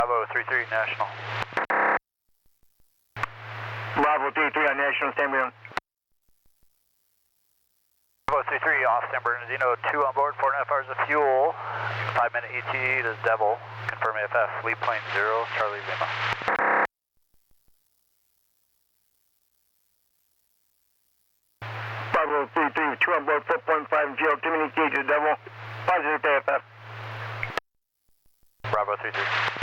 Bravo 33 National. Bravo 33 on National, stand by. Bravo 33 off San Bernardino, 2 on board, 4.5 hours of fuel. 5-minute ET, this is Devil. Confirm AFF, lead plane 0, Charlie Lima. Bravo 33, 2 on board, 4.5 GL, communicate to Devil. Positive AFF. Bravo 33.